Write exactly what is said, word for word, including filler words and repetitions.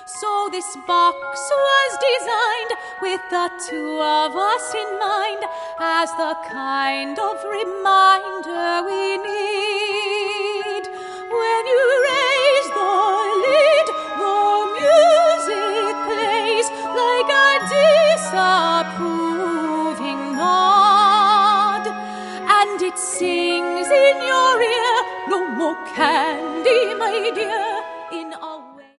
So this box was designed with the two of us in mind, as the kind of reminder we need. When you raise the lid, the music plays like a disapproving nod, and it sings in your ear, no more candy, my dear.